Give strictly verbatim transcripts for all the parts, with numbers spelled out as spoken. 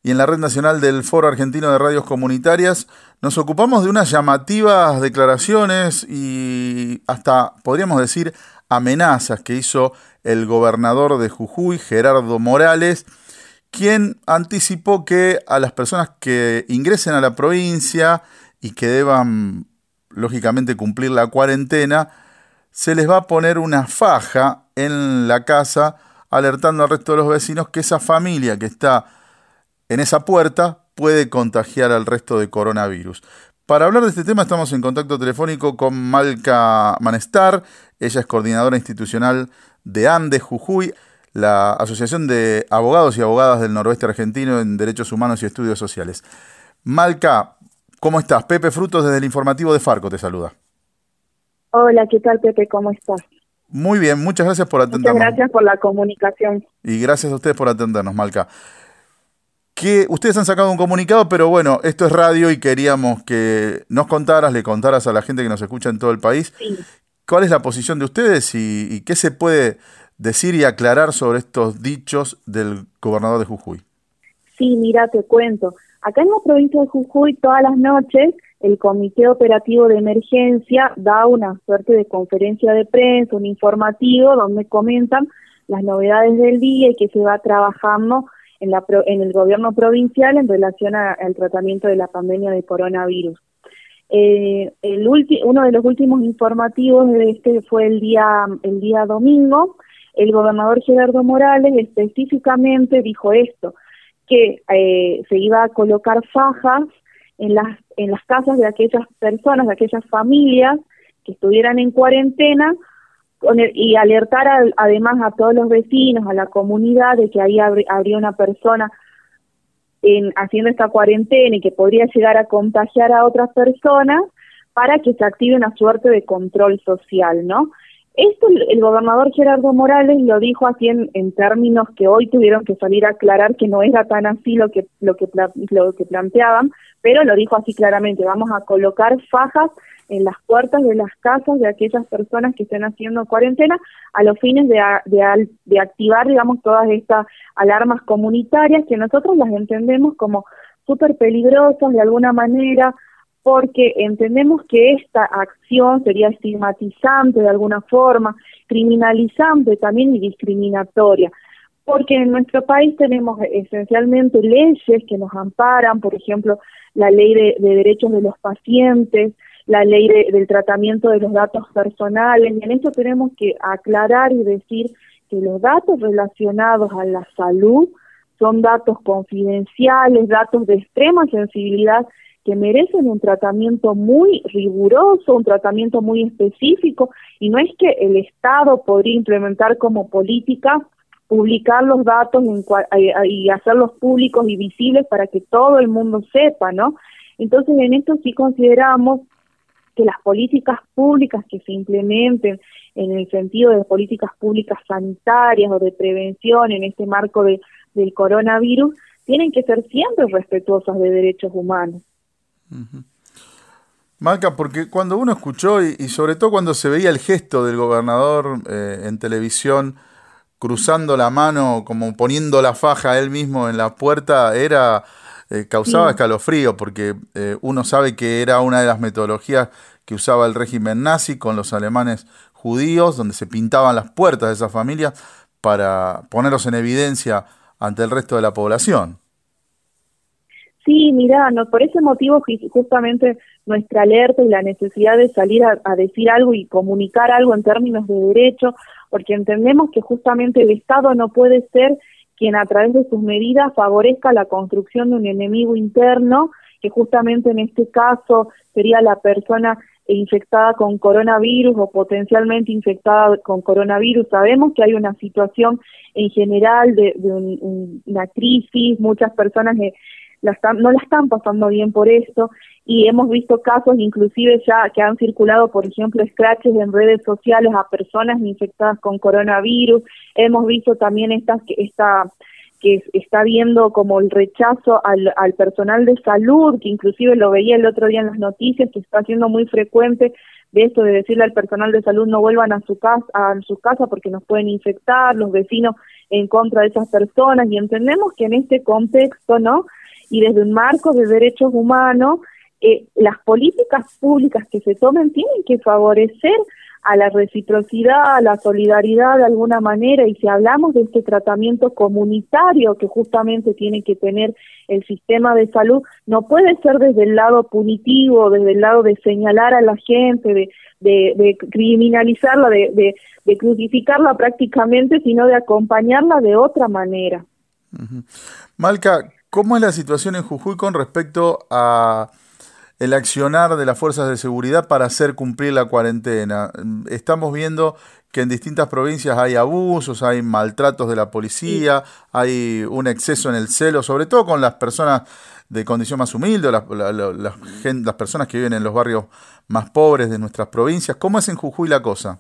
y en la Red Nacional del Foro Argentino de Radios Comunitarias nos ocupamos de unas llamativas declaraciones y hasta, podríamos decir, amenazas que hizo el gobernador de Jujuy, Gerardo Morales, quien anticipó que a las personas que ingresen a la provincia y que deban, lógicamente, cumplir la cuarentena, se les va a poner una faja en la casa, alertando al resto de los vecinos que esa familia que está en esa puerta puede contagiar al resto de coronavirus. Para hablar de este tema estamos en contacto telefónico con Malca Manestar. Ella es coordinadora institucional de ANDES Jujuy, la Asociación de Abogados y Abogadas del Noroeste Argentino en Derechos Humanos y Estudios Sociales. Malca, ¿cómo estás? Pepe Frutos desde el informativo de Farco te saluda. Hola, ¿qué tal, Pepe? ¿Cómo estás? Muy bien, muchas gracias por atendernos. Muchas gracias por la comunicación. Y gracias a ustedes por atendernos, Malca. Que ustedes han sacado un comunicado, pero bueno, esto es radio y queríamos que nos contaras, le contaras a la gente que nos escucha en todo el país, sí. ¿Cuál es la posición de ustedes y, y qué se puede decir y aclarar sobre estos dichos del gobernador de Jujuy? Sí, mira, te cuento. Acá en la provincia de Jujuy, todas las noches, el Comité Operativo de Emergencia da una suerte de conferencia de prensa, un informativo, donde comentan las novedades del día y que se va trabajando en, la, en el gobierno provincial en relación a, al tratamiento de la pandemia de coronavirus. Eh, el ulti, uno de los últimos informativos de este fue el día, el día domingo. El gobernador Gerardo Morales específicamente dijo esto, que eh, se iba a colocar fajas en las, en las casas de aquellas personas, de aquellas familias que estuvieran en cuarentena, con el, y alertar a, además a todos los vecinos, a la comunidad, de que ahí habría, habría una persona en, haciendo esta cuarentena y que podría llegar a contagiar a otras personas, para que se active una suerte de control social, ¿no? Esto el, el gobernador Gerardo Morales lo dijo así en, en términos que hoy tuvieron que salir a aclarar que no era tan así lo que lo que lo que planteaban, pero lo dijo así claramente: vamos a colocar fajas en las puertas de las casas de aquellas personas que estén haciendo cuarentena, a los fines de, de, de activar, digamos, todas estas alarmas comunitarias que nosotros las entendemos como súper peligrosas de alguna manera, porque entendemos que esta acción sería estigmatizante de alguna forma, criminalizante también y discriminatoria, porque en nuestro país tenemos esencialmente leyes que nos amparan, por ejemplo, la ley de, de derechos de los pacientes, la ley de, del tratamiento de los datos personales, y en eso tenemos que aclarar y decir que los datos relacionados a la salud son datos confidenciales, datos de extrema sensibilidad, que merecen un tratamiento muy riguroso, un tratamiento muy específico, y no es que el Estado podría implementar como política publicar los datos en cua- y hacerlos públicos y visibles para que todo el mundo sepa, ¿no? Entonces, en esto sí consideramos que las políticas públicas que se implementen en el sentido de políticas públicas sanitarias o de prevención en este marco de, del coronavirus tienen que ser siempre respetuosas de derechos humanos. Uh-huh. Malca, porque cuando uno escuchó y, y sobre todo cuando se veía el gesto del gobernador eh, en televisión cruzando la mano, como poniendo la faja él mismo en la puerta, era eh, causaba sí. escalofrío, porque eh, uno sabe que era una de las metodologías que usaba el régimen nazi con los alemanes judíos, donde se pintaban las puertas de esas familias para ponerlos en evidencia ante el resto de la población. Sí, mirá, no, por ese motivo justamente nuestra alerta y la necesidad de salir a, a decir algo y comunicar algo en términos de derecho, porque entendemos que justamente el Estado no puede ser quien a través de sus medidas favorezca la construcción de un enemigo interno, que justamente en este caso sería la persona infectada con coronavirus o potencialmente infectada con coronavirus. Sabemos que hay una situación en general de, de un, un, una crisis, muchas personas que la están, no la están pasando bien por esto, y hemos visto casos inclusive ya que han circulado, por ejemplo, scratches en redes sociales a personas infectadas con coronavirus. Hemos visto también estas esta que está viendo como el rechazo al, al personal de salud, que inclusive lo veía el otro día en las noticias, que está siendo muy frecuente de esto de decirle al personal de salud no vuelvan a su casa, a su casa porque nos pueden infectar, los vecinos en contra de esas personas, y entendemos que en este contexto, ¿no?, y desde un marco de derechos humanos, eh, las políticas públicas que se tomen tienen que favorecer a la reciprocidad, a la solidaridad de alguna manera, y si hablamos de este tratamiento comunitario que justamente tiene que tener el sistema de salud, no puede ser desde el lado punitivo, desde el lado de señalar a la gente, de, de, de criminalizarla, de, de, de crucificarla prácticamente, sino de acompañarla de otra manera. Uh-huh. Malca, ¿cómo es la situación en Jujuy con respecto a el accionar de las fuerzas de seguridad para hacer cumplir la cuarentena? Estamos viendo que en distintas provincias hay abusos, hay maltratos de la policía, sí. Hay un exceso en el celo, sobre todo con las personas de condición más humilde, las, la, la, la, las personas que viven en los barrios más pobres de nuestras provincias. ¿Cómo es en Jujuy la cosa?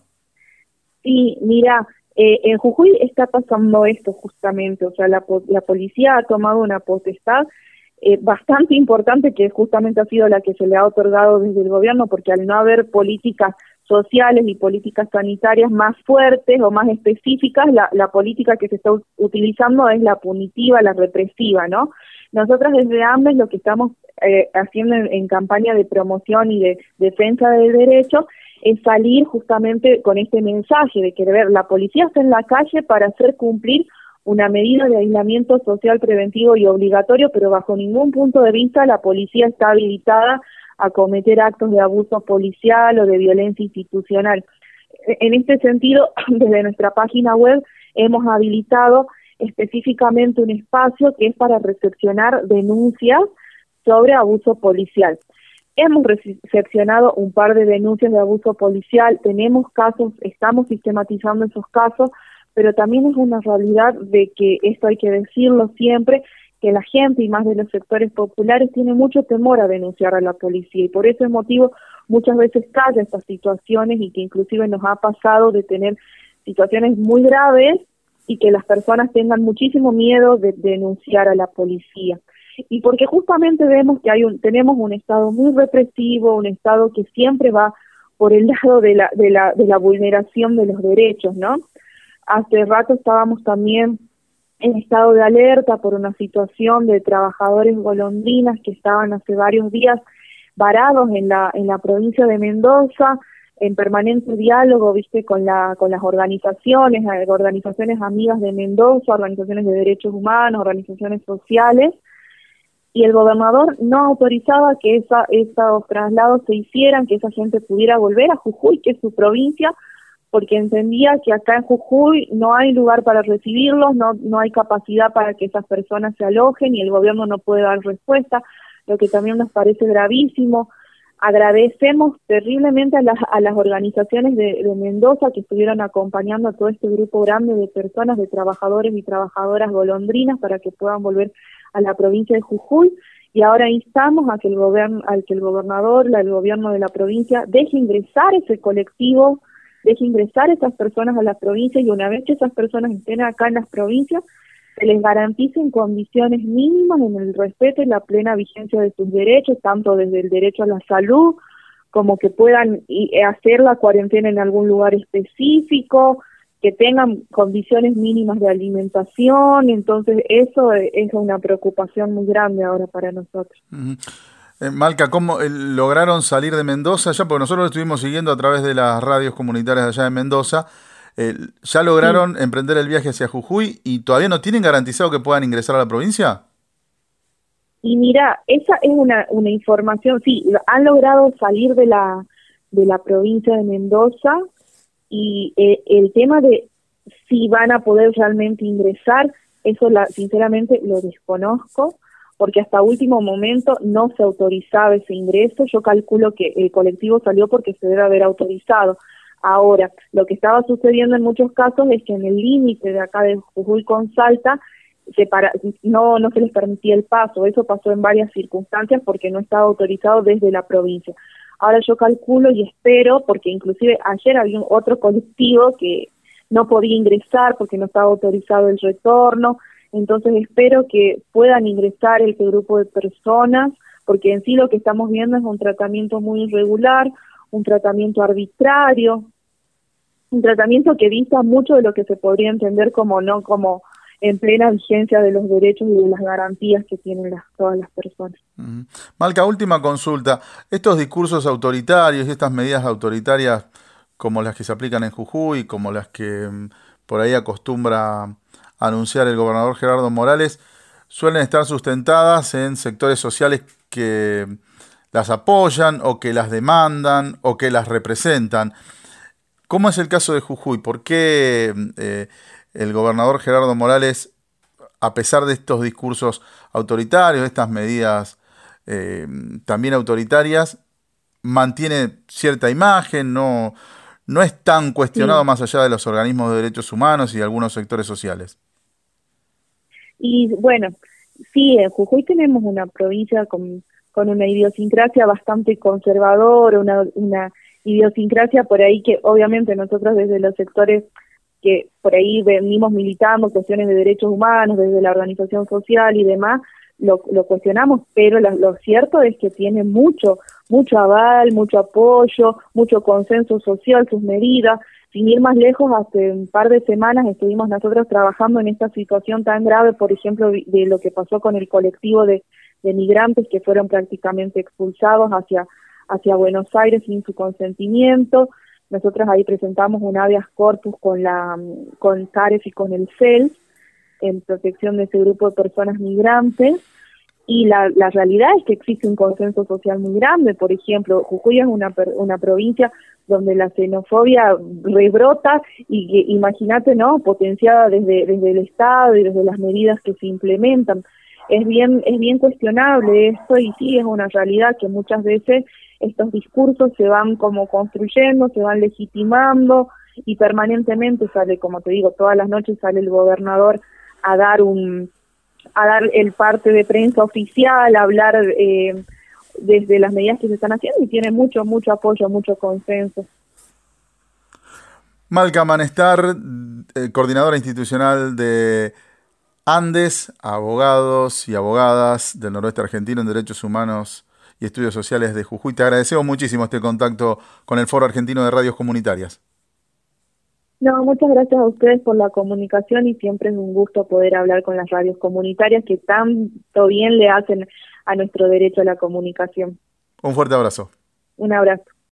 Sí, mira, eh, en Jujuy está pasando esto justamente, o sea, la, la policía ha tomado una potestad Eh, bastante importante, que justamente ha sido la que se le ha otorgado desde el gobierno, porque al no haber políticas sociales y políticas sanitarias más fuertes o más específicas, la, la política que se está utilizando es la punitiva, la represiva, ¿no? Nosotras desde AMBES lo que estamos eh, haciendo en, en campaña de promoción y de defensa del derecho es salir justamente con este mensaje de que, ver, la policía está en la calle para hacer cumplir una medida de aislamiento social preventivo y obligatorio, pero bajo ningún punto de vista la policía está habilitada a cometer actos de abuso policial o de violencia institucional. En este sentido, desde nuestra página web hemos habilitado específicamente un espacio que es para recepcionar denuncias sobre abuso policial. Hemos recepcionado un par de denuncias de abuso policial, tenemos casos, estamos sistematizando esos casos, pero también es una realidad de que, esto hay que decirlo siempre, que la gente y más de los sectores populares tiene mucho temor a denunciar a la policía, y por ese motivo muchas veces calla estas situaciones, y que inclusive nos ha pasado de tener situaciones muy graves y que las personas tengan muchísimo miedo de denunciar a la policía. Y porque justamente vemos que hay un, tenemos un Estado muy represivo, un Estado que siempre va por el lado de la, de la, de la vulneración de los derechos, ¿no? Hace rato estábamos también en estado de alerta por una situación de trabajadores golondrinas que estaban hace varios días varados en la en la provincia de Mendoza, en permanente diálogo, viste, con la con las organizaciones, organizaciones amigas de Mendoza, organizaciones de derechos humanos, organizaciones sociales, y el gobernador no autorizaba que esa esos traslados se hicieran, que esa gente pudiera volver a Jujuy, que es su provincia, porque entendía que acá en Jujuy no hay lugar para recibirlos, no no hay capacidad para que esas personas se alojen y el gobierno no puede dar respuesta, lo que también nos parece gravísimo. Agradecemos terriblemente a las, a las organizaciones de, de Mendoza que estuvieron acompañando a todo este grupo grande de personas, de trabajadores y trabajadoras golondrinas para que puedan volver a la provincia de Jujuy, y ahora instamos a que el gobierno, al que el gobernador, la, el gobierno de la provincia deje ingresar ese colectivo, deje ingresar esas personas a la provincia, y una vez que esas personas estén acá en las provincias, se les garanticen condiciones mínimas en el respeto y la plena vigencia de sus derechos, tanto desde el derecho a la salud, como que puedan hacer la cuarentena en algún lugar específico, que tengan condiciones mínimas de alimentación. Entonces eso es una preocupación muy grande ahora para nosotros. Uh-huh. Eh, Malca, ¿cómo eh, lograron salir de Mendoza ya? Porque nosotros lo estuvimos siguiendo a través de las radios comunitarias allá de Mendoza. Eh, ¿Ya lograron sí. emprender el viaje hacia Jujuy y todavía no tienen garantizado que puedan ingresar a la provincia? Y mira, esa es una, una información, sí, han logrado salir de la, de la provincia de Mendoza, y eh, el tema de si van a poder realmente ingresar, eso la, sinceramente lo desconozco, porque hasta último momento no se autorizaba ese ingreso. Yo calculo que el colectivo salió porque se debe haber autorizado. Ahora, lo que estaba sucediendo en muchos casos es que en el límite de acá de Jujuy con Salta se para, no no se les permitía el paso. Eso pasó en varias circunstancias porque no estaba autorizado desde la provincia. Ahora yo calculo y espero, porque inclusive ayer había un otro colectivo que no podía ingresar porque no estaba autorizado el retorno. Entonces espero que puedan ingresar este grupo de personas, porque en sí lo que estamos viendo es un tratamiento muy irregular, un tratamiento arbitrario, un tratamiento que dista mucho de lo que se podría entender como no como en plena vigencia de los derechos y de las garantías que tienen las, todas las personas. Uh-huh. Malca, última consulta. Estos discursos autoritarios y estas medidas autoritarias como las que se aplican en Jujuy, como las que um, por ahí acostumbra anunciar el gobernador Gerardo Morales, suelen estar sustentadas en sectores sociales que las apoyan o que las demandan o que las representan. ¿Cómo es el caso de Jujuy? ¿Por qué eh, el gobernador Gerardo Morales, a pesar de estos discursos autoritarios, de estas medidas eh, también autoritarias, mantiene cierta imagen, no, no es tan cuestionado sí. más allá de los organismos de derechos humanos y de algunos sectores sociales? Y bueno, sí, en Jujuy tenemos una provincia con, con una idiosincrasia bastante conservadora, una, una idiosincrasia por ahí que obviamente nosotros desde los sectores que por ahí venimos militando cuestiones de derechos humanos, desde la organización social y demás, lo, lo cuestionamos, pero lo, lo cierto es que tiene mucho, mucho aval, mucho apoyo, mucho consenso social, sus medidas. Sin ir más lejos, hace un par de semanas estuvimos nosotros trabajando en esta situación tan grave, por ejemplo, de lo que pasó con el colectivo de, de migrantes que fueron prácticamente expulsados hacia, hacia Buenos Aires sin su consentimiento. Nosotros ahí presentamos un habeas corpus con la con CARES y con el C E L en protección de ese grupo de personas migrantes. Y la, la realidad es que existe un consenso social muy grande. Por ejemplo, Jujuy es una, una provincia donde la xenofobia rebrota y que, imagínate, ¿no?, potenciada desde, desde el Estado y desde las medidas que se implementan. Es bien, es bien cuestionable esto y sí, es una realidad que muchas veces estos discursos se van como construyendo, se van legitimando y permanentemente sale, como te digo, todas las noches sale el gobernador a dar un a dar el parte de prensa oficial, a hablar eh, desde las medidas que se están haciendo y tiene mucho, mucho apoyo, mucho consenso. Malca Manestar, eh, coordinadora institucional de Andes, abogados y abogadas del noroeste argentino en Derechos Humanos y Estudios Sociales de Jujuy. Te agradecemos muchísimo este contacto con el Foro Argentino de Radios Comunitarias. No, muchas gracias a ustedes por la comunicación y siempre es un gusto poder hablar con las radios comunitarias que tanto bien le hacen a nuestro derecho a la comunicación. Un fuerte abrazo. Un abrazo.